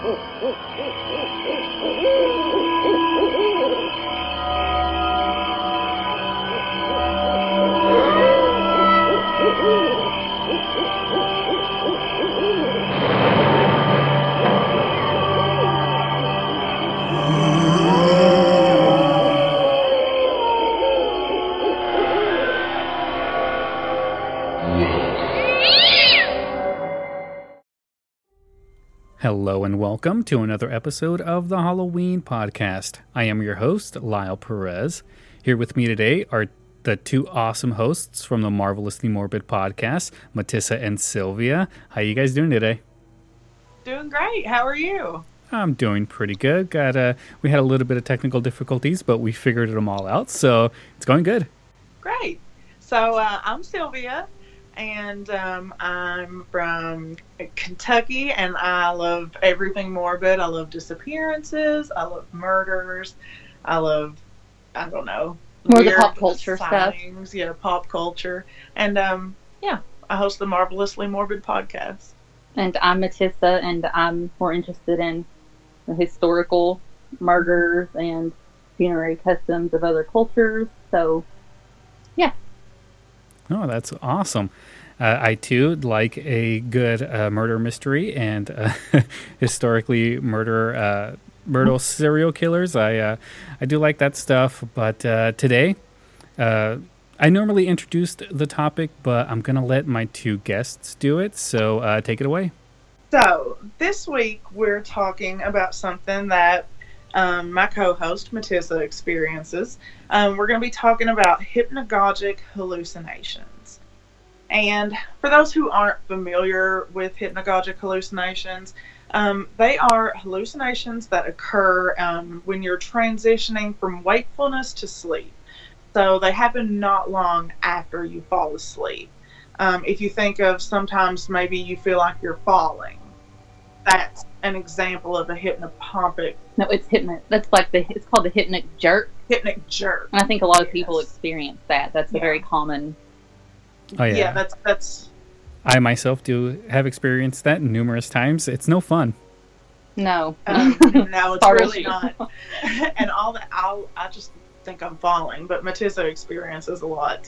Hello and welcome to another episode of the Halloween Podcast. I am your host, Lyle Perez. Here with me today are the two awesome hosts from the Marvelously Morbid Podcast, Matissa and Sylvia. How you guys doing today? Doing great. How are you? I'm doing pretty good. We had a little bit of technical difficulties, but we figured them all out, so it's going good. Great. So I'm Sylvia, and I'm from Kentucky, and I love everything morbid. I love disappearances. I love murders. I love, I don't know, more the pop culture sightings. stuff. Yeah, pop culture. And I host the Marvelously Morbid Podcast. And I'm Matissa, and I'm more interested in the historical murders and funerary customs of other cultures. So, yeah. Oh, that's awesome. I, too, like a good murder mystery and historically murder serial killers. I do like that stuff. But today, I normally introduced the topic, but I'm going to let my two guests do it. So take it away. So this week, we're talking about something that my co-host, Matissa, experiences. We're going to be talking about hypnagogic hallucinations. And for those who aren't familiar with hypnagogic hallucinations, they are hallucinations that occur when you're transitioning from wakefulness to sleep. So they happen not long after you fall asleep. If you think of sometimes maybe you feel like you're falling, that's an example of a hypnopompic. No, it's That's like it's called the hypnic jerk. Hypnic jerk. And I think a lot of people experience that. That's a very common. Oh yeah. Yeah, that's. I myself do have experienced that numerous times. It's no fun. No. No, it's really not. And all that, I just think I'm falling, but Matissa experiences a lot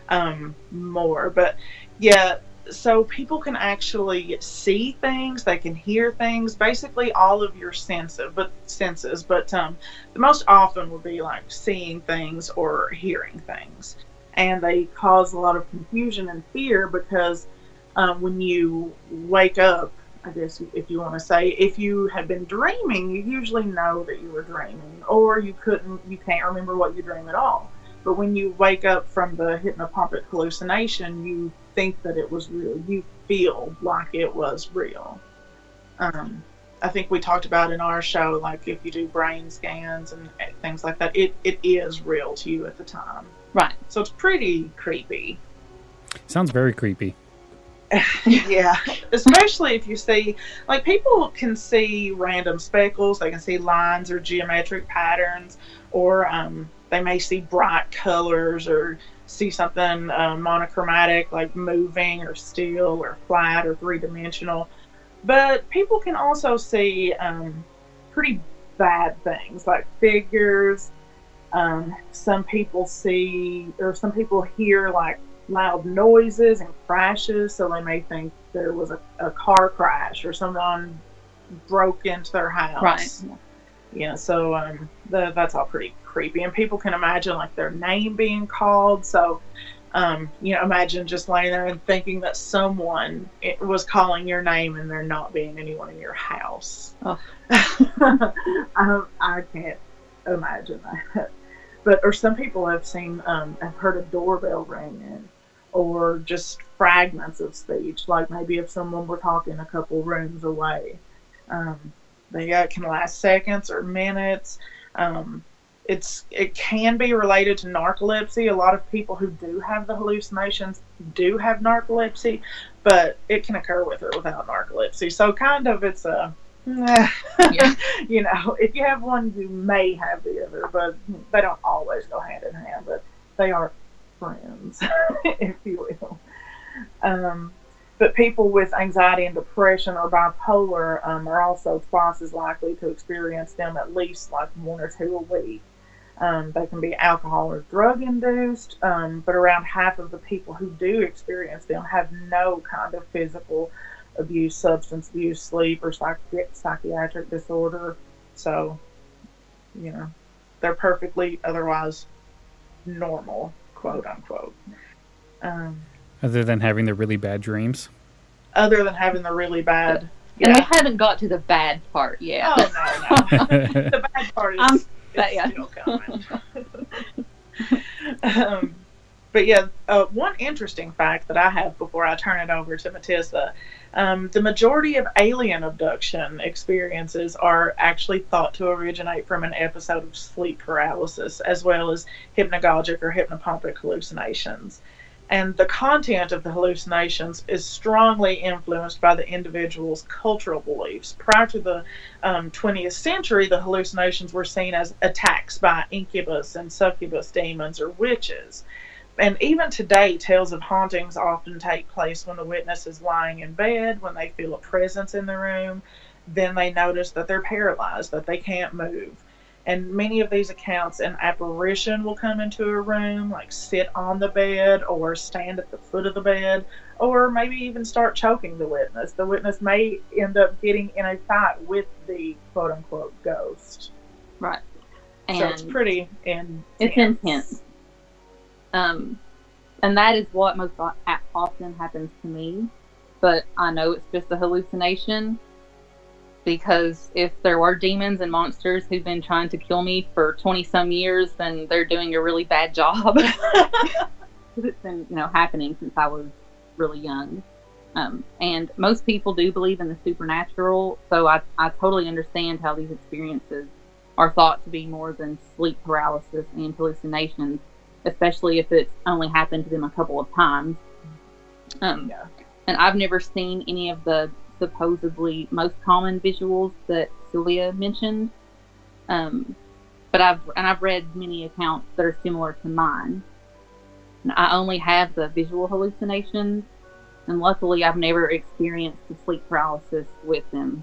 more. But yeah. So people can actually see things, they can hear things, basically all of your senses. But the most often would be like seeing things or hearing things, and they cause a lot of confusion and fear because when you wake up, I guess if you want to say, if you have been dreaming, you usually know that you were dreaming, or you can't remember what you dream at all. But when you wake up from the hypnopompic hallucination, you think that it was real. You feel like it was real. I think we talked about in our show, like if you do brain scans and things like that, it is real to you at the time. Right. So it's pretty creepy. Sounds very creepy. Yeah. Especially if you see, like, people can see random speckles, they can see lines or geometric patterns, or they may see bright colors or see something monochromatic, like moving or still or flat or three-dimensional. But people can also see pretty bad things, like figures. Some people hear like loud noises and crashes, so they may think there was a car crash or someone broke into their house. Right. Yeah, so that's all pretty creepy, and people can imagine like their name being called. So, imagine just laying there and thinking that someone was calling your name, and there not being anyone in your house. Oh. I can't imagine that. Or some people have heard a doorbell ringing, or just fragments of speech, like maybe if someone were talking a couple rooms away. It can last seconds or minutes. It can be related to narcolepsy. A lot of people who do have the hallucinations do have narcolepsy, but it can occur with or without narcolepsy. So kind of it's a, Yeah. if you have one, you may have the other, but they don't always go hand in hand, but they are friends, if you will. But people with anxiety and depression or bipolar are also twice as likely to experience them at least like 1 or 2 a week. They can be alcohol or drug induced, but around half of the people who do experience them have no kind of physical abuse, substance abuse, sleep, or psychiatric disorder. So, they're perfectly otherwise normal, quote unquote. Other than having the really bad dreams? Other than having the really bad... And we haven't got to the bad part yet. Oh, no. The bad part is still coming. But yeah, one interesting fact that I have before I turn it over to Matissa, the majority of alien abduction experiences are actually thought to originate from an episode of sleep paralysis, as well as hypnagogic or hypnopompic hallucinations. And the content of the hallucinations is strongly influenced by the individual's cultural beliefs. Prior to the 20th century, the hallucinations were seen as attacks by incubus and succubus demons or witches. And even today, tales of hauntings often take place when the witness is lying in bed, when they feel a presence in the room, then they notice that they're paralyzed, that they can't move. And many of these accounts, an apparition will come into a room, like sit on the bed or stand at the foot of the bed, or maybe even start choking the witness. The witness may end up getting in a fight with the quote-unquote ghost. Right. And so it's pretty intense. It's intense. And that is what most often happens to me. But I know it's just a hallucination. Because if there were demons and monsters who've been trying to kill me for 20-some years, then they're doing a really bad job. Because it's been, happening since I was really young. And most people do believe in the supernatural, so I totally understand how these experiences are thought to be more than sleep paralysis and hallucinations, especially if it's only happened to them a couple of times. And I've never seen any of the supposedly most common visuals that Sylvia mentioned, but I've read many accounts that are similar to mine. And I only have the visual hallucinations, and luckily I've never experienced the sleep paralysis with them.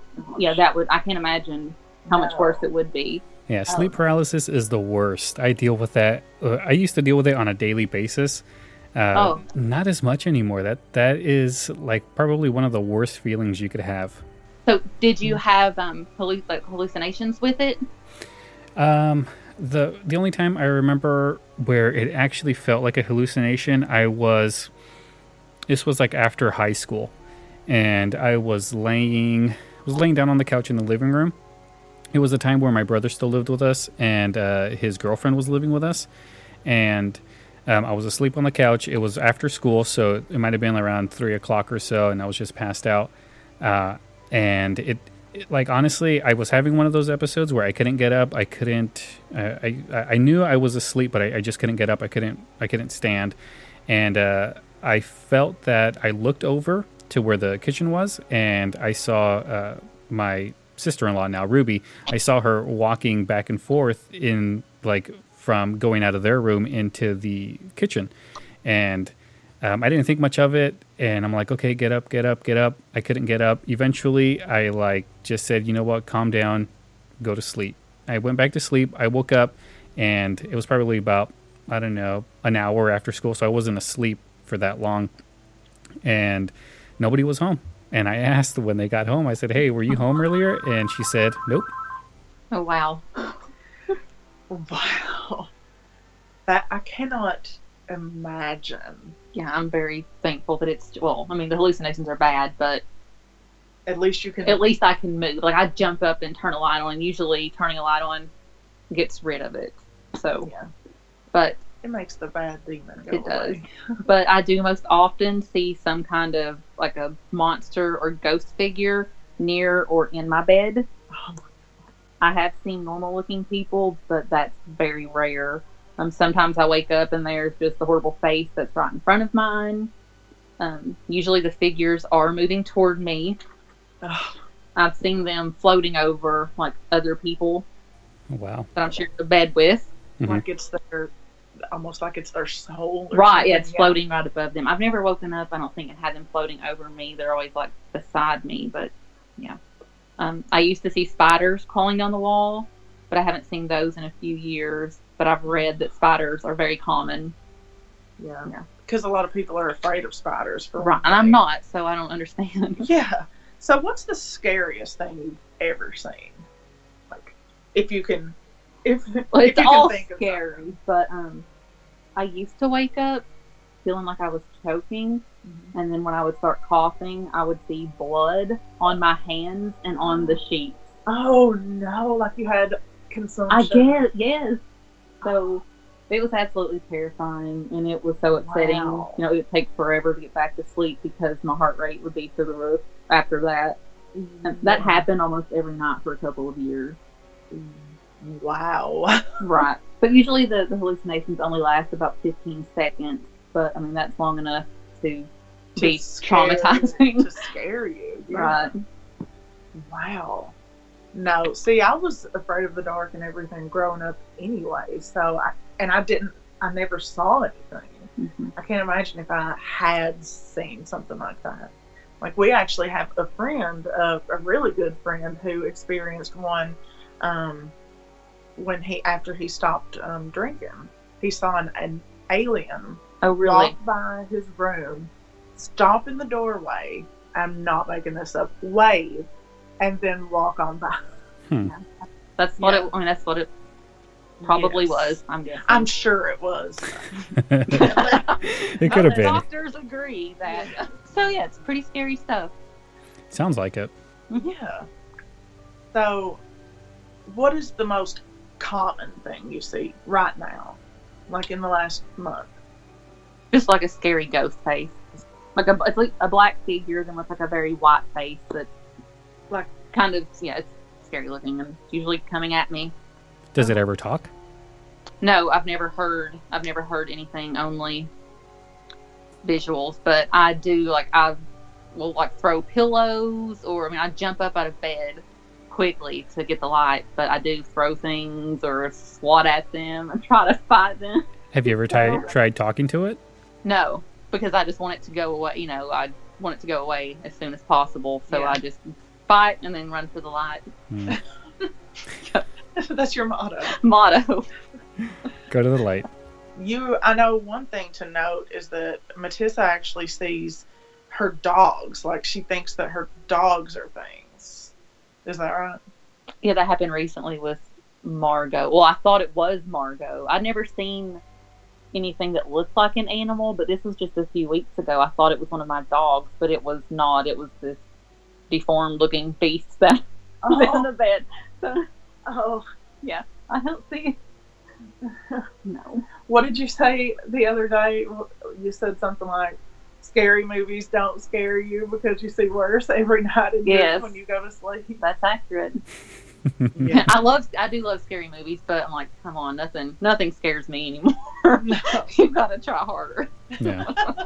I can't imagine how much worse it would be. Yeah, sleep paralysis is the worst. I deal with that. I used to deal with it on a daily basis. Not as much anymore. That is like probably one of the worst feelings you could have. So did you have hallucinations with it? The only time I remember where it actually felt like a hallucination, this was like after high school, and I was laying down on the couch in the living room. It was a time where my brother still lived with us, and his girlfriend was living with us, and I was asleep on the couch. It was after school, so it might have been around 3 o'clock or so, and I was just passed out. And it like, honestly, I was having one of those episodes where I couldn't get up. I couldn't. I knew I was asleep, but I just couldn't get up. I couldn't stand, and I felt that I looked over to where the kitchen was, and I saw my sister-in-law, now Ruby. I saw her walking back and forth from going out of their room into the kitchen. And I didn't think much of it. And I'm like, okay, get up, get up, get up. I couldn't get up. Eventually, I just said, you know what, calm down, go to sleep. I went back to sleep. I woke up, and it was probably about, I don't know, an hour after school. So I wasn't asleep for that long. And nobody was home. And I asked when they got home, I said, hey, were you home earlier? And she said, nope. Oh, wow. Wow. That I cannot imagine. Yeah, I'm very thankful that the hallucinations are bad, but at least I can move. Like, I jump up and turn a light on, and usually turning a light on gets rid of it. So, yeah. But it makes the bad demon go away. Does. But I do most often see some kind of, like, a monster or ghost figure near or in my bed. Oh, I have seen normal-looking people, but that's very rare. Sometimes I wake up and there's just the horrible face that's right in front of mine. Usually the figures are moving toward me. oh, I've seen them floating over, like, other people Wow. that I'm sharing a bed with. like it's their almost like it's their soul. Or Right, something. yeah, it's floating right above them. I've never woken up, I don't think, and had them floating over me. They're always like beside me, but yeah. I used to see spiders crawling down the wall, but I haven't seen those in a few years. But I've read that spiders are very common. Yeah. Yeah. Because a lot of people are afraid of spiders. For Right, one and I'm thing. not, so I don't understand. Yeah. So what's the scariest thing you've ever seen? Like, if you can, Well, it's if you all can think of scary, but I used to wake up feeling like I was choking, something. and then when I would start coughing, I would see blood on my hands and on the sheets. Oh no! Like you had consumption. I guess, yes. So it was absolutely terrifying, and it was so upsetting. Wow. You know, it would take forever to get back to sleep because my heart rate would be through the roof after that. And that happened almost every night for a couple of years. Wow. Right. But usually the hallucinations only last about 15 seconds. But, I mean, that's long enough to be traumatizing. To scare you. Yeah. Right. Wow. No, see, I was afraid of the dark and everything growing up anyway. So, I never saw anything. Mm-hmm. I can't imagine if I had seen something like that. Like, we actually have a friend, a really good friend, who experienced one after he stopped drinking. He saw an alien Oh, really? walk by his room, stop in the doorway, I'm not making this up, wave, and then walk on by. That's what Yeah. it, I mean, that's what it probably Yes. was, I'm guessing. I'm sure it was. It could have The been. doctors agree that. So, yeah, it's pretty scary stuff. Sounds like it. Yeah. So, what is the most common thing you see right now? Like in the last month? Just like a scary ghost face. It's like a black figure then with like a very white face that, like, kind of, yeah, it's scary looking and it's usually coming at me. Does it ever talk? No, I've never heard anything, only visuals. But I do, like, I will, like, throw pillows, or, I mean, I jump up out of bed quickly to get the light, but I do throw things or swat at them and try to fight them. Have you ever tried talking to it? No, because I just want it to go away. You know, I want it to go away as soon as possible. So Yeah. I just fight and then run for the light. Hmm. That's your motto. Motto. Go to the light. I know one thing to note is that Matissa actually sees her dogs. Like, she thinks that her dogs are things. Is that right? Yeah, that happened recently with Margot. Well, I thought it was Margot. I'd never seen anything that looked like an animal, but this was just a few weeks ago. I thought it was one of my dogs, but it was not. It was this deformed looking beast that was in the bed. So, yeah, I don't see. No. What did you say the other day? You said something like, scary movies don't scare you because you see worse every night Yes. when you go to sleep. That's accurate. Yeah. I do love scary movies, but I'm like, come on, nothing scares me anymore. You gotta try harder. Yeah.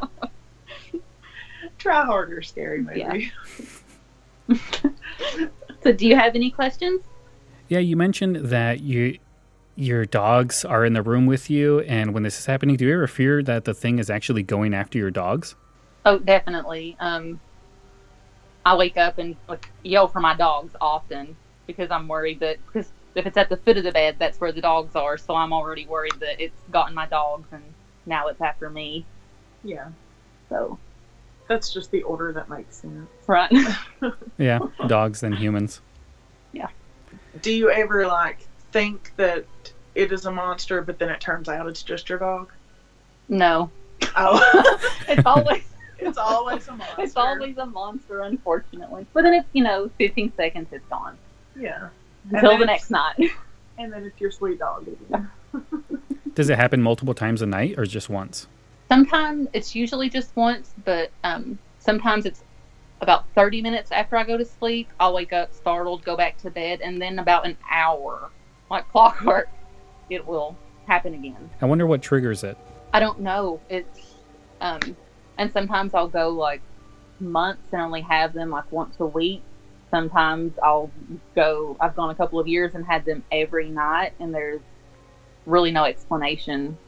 Try harder, scary movie. Yeah. So, do you have any questions? Yeah, you mentioned that your dogs are in the room with you, and when this is happening, do you ever fear that the thing is actually going after your dogs? Oh, definitely. I wake up and like yell for my dogs often because I'm worried because if it's at the foot of the bed, that's where the dogs are. So I'm already worried that it's gotten my dogs and now it's after me. Yeah. So, That's just the order that makes sense. right. Yeah, dogs then humans. Do you ever, like, think that it is a monster, but then it turns out it's just your dog? No, Oh. it's always It's always a monster. it's always a monster, unfortunately. But then it's 15 seconds, it's gone Yeah. until then the it's- next night. And then it's your sweet dog again. Does it happen multiple times a night or just once? Sometimes it's usually just once, but sometimes it's about 30 minutes after I go to sleep. I'll wake up startled, go back to bed, and then about an hour, like clockwork, it will happen again. I wonder what triggers it. I don't know. It's and sometimes I'll go like months and only have them like once a week. Sometimes I've gone a couple of years and had them every night, and there's really no explanation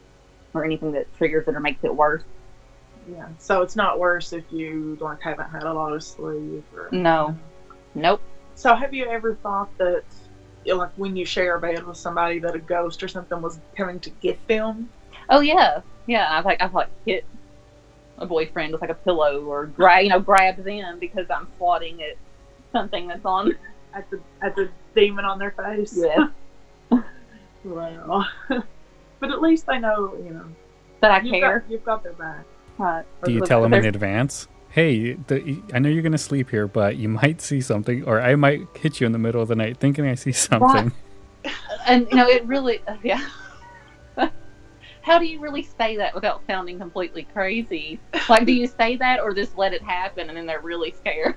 or anything that triggers it or makes it worse. Yeah. So it's not worse if you like haven't had a lot of sleep. Or, No. Nope. So have you ever thought that, like, when you share a bed with somebody, that a ghost or something was coming to get them? Oh yeah, yeah. I've like hit a boyfriend with like a pillow or grab them because I'm swatting at something that's on At the demon on their face? Yeah. Well, but at least they know, that I care. You've got their back. Right. Do you tell them in advance? Hey, I know you're going to sleep here, but you might see something, or I might hit you in the middle of the night thinking I see something. Right. And it really, yeah. How do you really say that without sounding completely crazy? Like, do you say that or just let it happen and then they're really scared?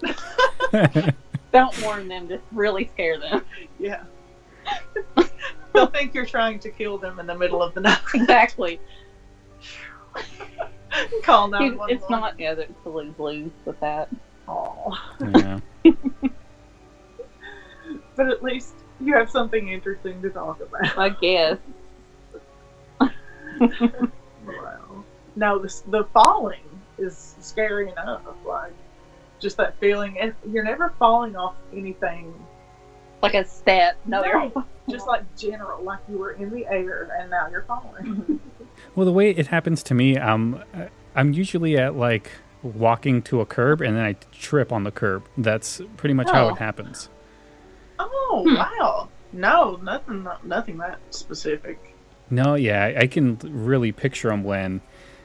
Don't warn them, just really scare them. Yeah. They'll think you're trying to kill them in the middle of the night. Exactly. Call 911. It's not, it's a lose-lose with that. Oh. Yeah. But at least you have something interesting to talk about. I guess. Well, no, the falling is scary enough. Like, just that feeling. And you're never falling off anything. Like a step. No, No, just like general. Like you were in the air and now you're falling. Well, the way it happens to me, I'm usually at like walking to a curb and then I trip on the curb. That's pretty much how it happens. Oh, wow. No, nothing that specific. No, yeah, I can really picture them when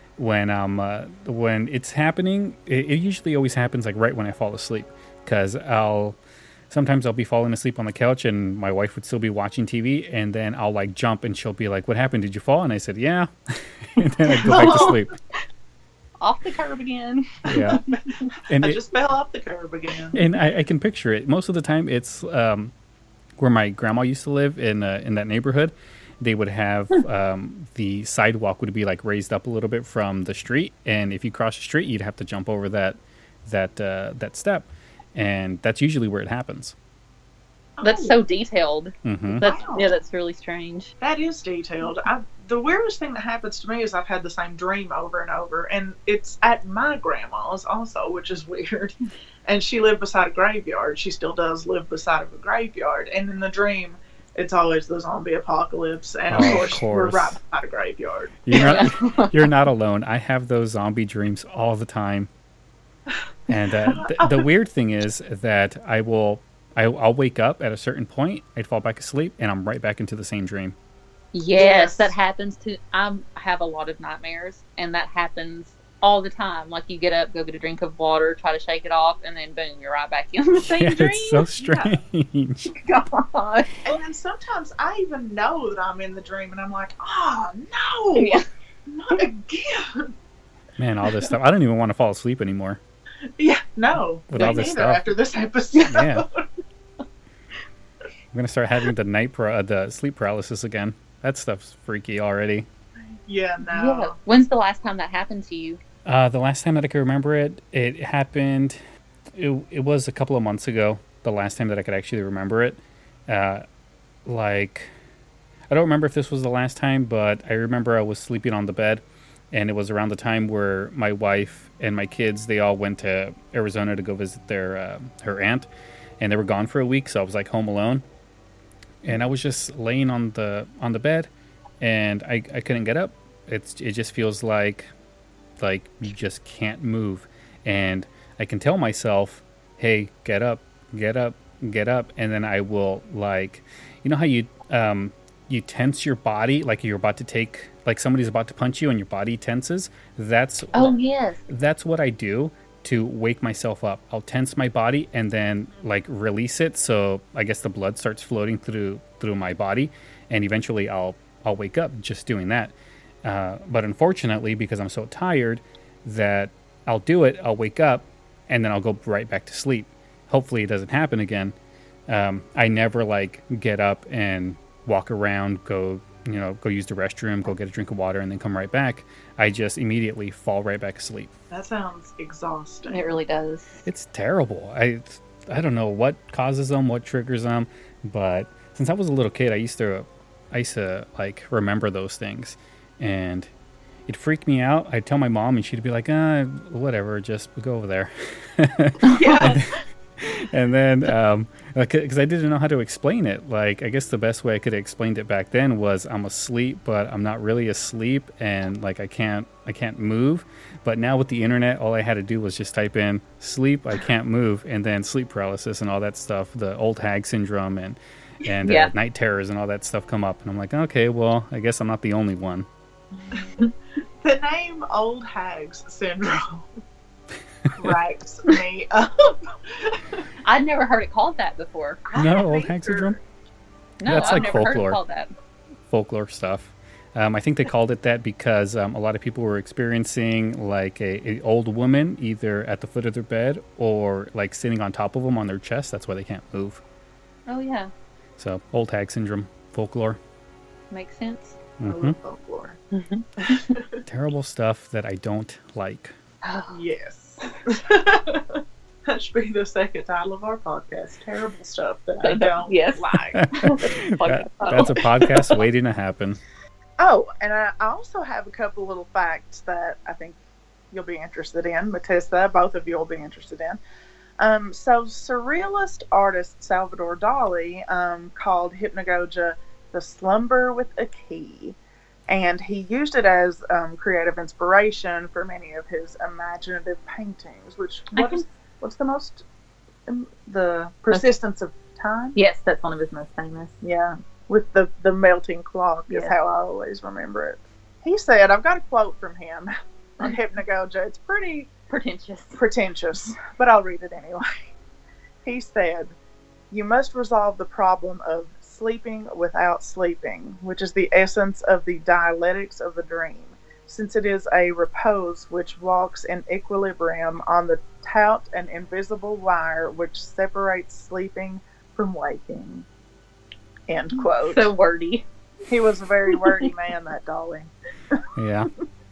it's happening. It usually always happens like right when I fall asleep, because sometimes I'll be falling asleep on the couch and my wife would still be watching TV, and then I'll like jump and she'll be like, "What happened? Did you fall?" And I said, "Yeah," and then I go back to sleep. Off the curb again. Yeah, and I just fell off the curb again. And I can picture it. Most of the time, it's where my grandma used to live in that neighborhood. They would have the sidewalk would be like raised up a little bit from the street, and if you cross the street, you'd have to jump over that step, and that's usually where it happens. That's so detailed. Mm-hmm. That's really strange. That is detailed. The weirdest thing that happens to me is I've had the same dream over and over, and it's at my grandma's also, which is weird. And she lived beside a graveyard. She still does live beside of a graveyard, and in the dream, it's always the zombie apocalypse, and of course, we're right beside a graveyard. You're not alone. I have those zombie dreams all the time. And the weird thing is that I'll wake up at a certain point, I'd fall back asleep, and I'm right back into the same dream. Yes, that happens to. I have a lot of nightmares, and that happens all the time. Like you get up, go get a drink of water, try to shake it off, and then boom, you're right back in the same dream. It's so strange. God. And then sometimes I even know that I'm in the dream, and I'm like, oh no, not again. Man, all this stuff. I don't even want to fall asleep anymore. Yeah, no. With all this stuff. After this episode. Yeah. I'm gonna start having the sleep paralysis again. That stuff's freaky already. Yeah, no. Yeah. When's the last time that happened to you? The last time that I can remember it happened. It was a couple of months ago. The last time that I could actually remember it. I don't remember if this was the last time, but I remember I was sleeping on the bed, and it was around the time where my wife and my kids, they all went to Arizona to go visit her aunt, and they were gone for a week, so I was like home alone, and I was just laying on the bed, and I couldn't get up. It just feels like you just can't move, and I can tell myself, hey, get up, and then I will, like, you know how you tense your body like you're about to take, like somebody's about to punch you and your body tenses. That's what I do to wake myself up. I'll tense my body and then like release it, so I guess the blood starts floating through my body, and eventually I'll wake up just doing that. But unfortunately, because I'm so tired that I'll do it, I'll wake up and then I'll go right back to sleep. Hopefully it doesn't happen again. I never like get up and walk around, go use the restroom, go get a drink of water, and then come right back. I just immediately fall right back asleep. That sounds exhausting. It really does. It's terrible. I don't know what causes them, what triggers them, but since I was a little kid, I used to like remember those things, and it freaked me out. I'd tell my mom, and she'd be like, whatever, just go over there. Yeah. And then, because I didn't know how to explain it, like, I guess the best way I could have explained it back then was I'm asleep, but I'm not really asleep, and like I can't move. But now with the internet, all I had to do was just type in sleep, I can't move, and then sleep paralysis and all that stuff, the old hag syndrome and night terrors and all that stuff come up, and I'm like, okay, well, I guess I'm not the only one. The name Old Hags Syndrome cracks me up. I'd never heard it called that before. No, Old Hag Syndrome? No, That's I've like never folklore. heard it called that. Folklore stuff. I think they called it that because a lot of people were experiencing like a old woman either at the foot of their bed or like sitting on top of them on their chest. That's why they can't move. Oh, yeah. So, Old Hag Syndrome, folklore. Makes sense. I love folklore. Terrible stuff that I don't like. Yes. That should be the second title of our podcast. Terrible stuff that I don't like. That's a podcast waiting to happen. Oh, and I also have a couple little facts that I think you'll be interested in. Matissa, both of you will be interested in. So surrealist artist Salvador Dali called hypnagogia the slumber with a key. And he used it as creative inspiration for many of his imaginative paintings, which, what's the most, the persistence of time? Yes, that's one of his most famous. Yeah, with the melting clock is how I always remember it. He said, I've got a quote from him on hypnagogia. It's pretty pretentious, but I'll read it anyway. He said, "You must resolve the problem of sleeping without sleeping, which is the essence of the dialectics of the dream, since it is a repose which walks in equilibrium on the taut and invisible wire which separates sleeping from waking." End quote. So wordy. He was a very wordy man, that Dali. Yeah.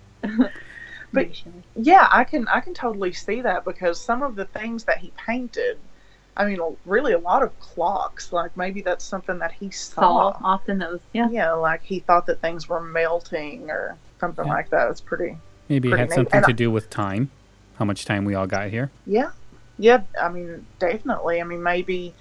But yeah, I can totally see that, because some of the things that he painted, I mean, really a lot of clocks, like maybe that's something that he saw. Often those, yeah. Yeah, like he thought that things were melting or something like that. It's pretty. Maybe it had neat. something to do with time, how much time we all got here. Yeah, I mean, definitely. I mean, maybe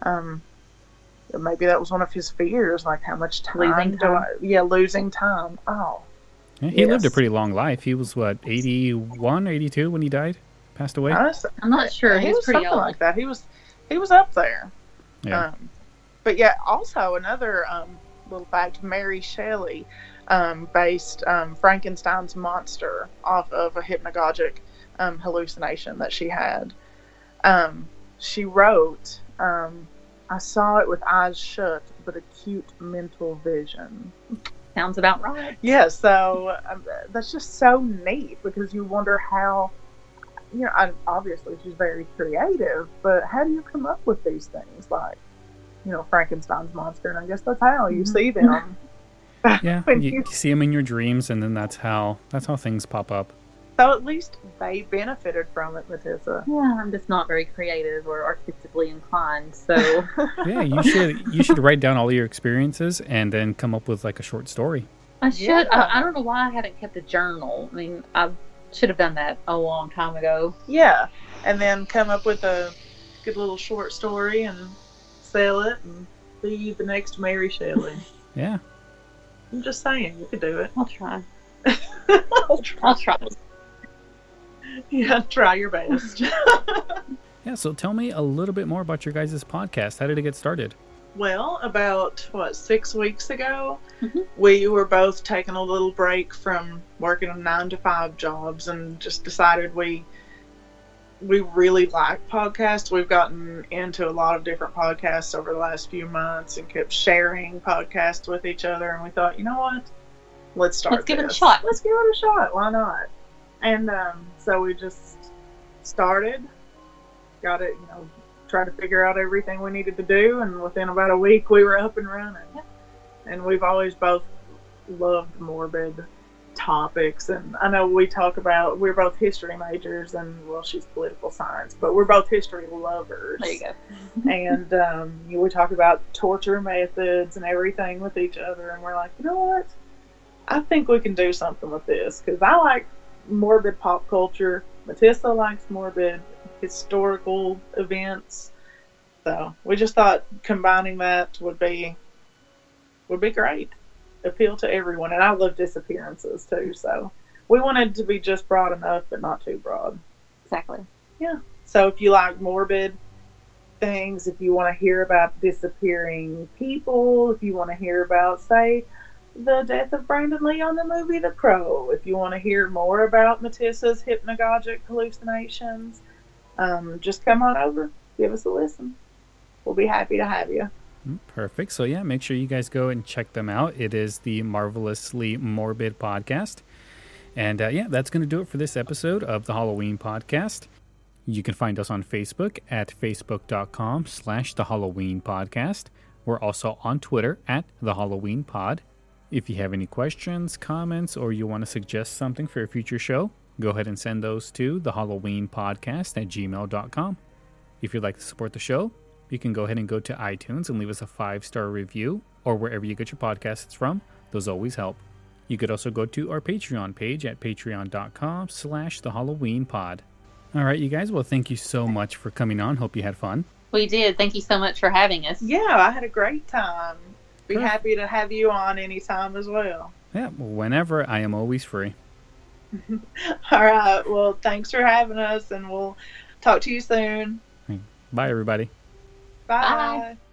that was one of his fears, like how much time losing time. Oh. Yeah, he lived a pretty long life. He was, 81, 82 when he died? Passed away? I'm not sure. He was pretty something old. like that. He was up there. Yeah. But yeah, also another little fact, Mary Shelley based Frankenstein's monster off of a hypnagogic hallucination that she had. She wrote, "I saw it with eyes shut, but acute mental vision." Sounds about right. Yeah, so that's just so neat, because you wonder how, obviously she's very creative, but how do you come up with these things, like, Frankenstein's monster? And I guess that's how you see them. Yeah, you see them in your dreams, and then that's how things pop up. So at least they benefited from it, Matissa. Yeah, I'm just not very creative or artistically inclined, so... Yeah, you should write down all your experiences and then come up with like a short story. I should. Yeah. I don't know why I haven't kept a journal. I mean, I should have done that a long time ago. Yeah, and then come up with a good little short story and sell it and be the next Mary Shelley. Yeah. I'm just saying, you could do it. I'll try. I'll try. Yeah, try your best. Yeah, so tell me a little bit more about your guys' podcast. How did it get started? Well, about, 6 weeks ago, we were both taking a little break from working 9-to-5 jobs and just decided we really like podcasts. We've gotten into a lot of different podcasts over the last few months and kept sharing podcasts with each other. And we thought, you know what? Let's give it a shot. Let's give it a shot. Why not? And so we just started, got it, tried to figure out everything we needed to do. And within about a week, we were up and running. Yeah. And we've always both loved morbid topics. And I know we're both history majors, and she's political science, but we're both history lovers. There you go. And we talk about torture methods and everything with each other, and we're like, you know what? I think we can do something with this because I like morbid pop culture. Matissa likes morbid historical events. So we just thought combining that would be great. Appeal to everyone. And I love disappearances too. So we wanted to be just broad enough, but not too broad. Exactly. Yeah. So if you like morbid things, if you want to hear about disappearing people, if you want to hear about, say, the death of Brandon Lee on the movie The Crow, if you want to hear more about Matissa's hypnagogic hallucinations, just come on over, give us a listen. We'll be happy to have you. Perfect. So yeah, make sure you guys go and check them out. It is the Marvelously Morbid Podcast. And yeah, that's going to do it for this episode of the Halloween Podcast. You can find us on Facebook at facebook.com/The Halloween Podcast. We're also on Twitter at The Halloween Pod. If you have any questions, comments, or you want to suggest something for a future show, go ahead and send those to thehalloweenpodcast@gmail.com. If you'd like to support the show, you can go ahead and go to iTunes and leave us a 5-star review, or wherever you get your podcasts from. Those always help. You could also go to our Patreon page at patreon.com/thehalloweenpod. All right, you guys. Well, thank you so much for coming on. Hope you had fun. We did. Thank you so much for having us. Yeah, I had a great time. Be happy to have you on anytime as well. Yeah, whenever. I am always free. All right. Well, thanks for having us, and we'll talk to you soon. Bye, everybody. Bye. Bye.